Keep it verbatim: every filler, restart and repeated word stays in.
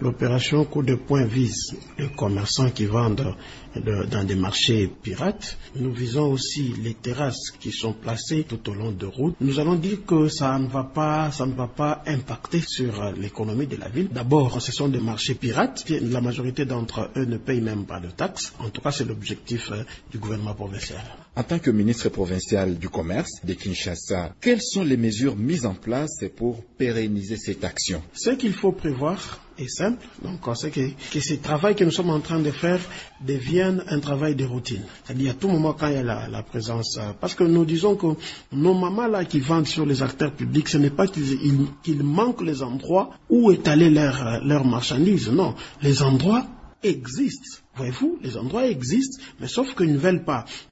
L'opération coup de poing vise les commerçants qui vendent de, dans des marchés pirates. Nous visons aussi les terrasses qui sont placées tout au long de route. Nous allons dire que ça ne va pas, ça ne va pas impacter sur l'économie de la ville. D'abord, ce sont des marchés pirates. La majorité d'entre eux ne payent même pas de taxes. En tout cas, c'est l'objectif du gouvernement provincial. En tant que ministre provincial du commerce de Kinshasa, quelles sont les mesures mises en place pour pérenniser cette action? Ce qu'il faut prévoir est simple. Donc, c'est que, que ce travail que nous sommes en train de faire devienne un travail de routine. C'est-à-dire à tout moment quand il y a la, la présence. Parce que nous disons que nos mamans là qui vendent sur les acteurs publics, ce n'est pas qu'ils qu'ils manquent les endroits où étaler leurs leur marchandises. Non, les endroits existent. Voyez-vous, les endroits existent, mais sauf qu'ils ne veulent pas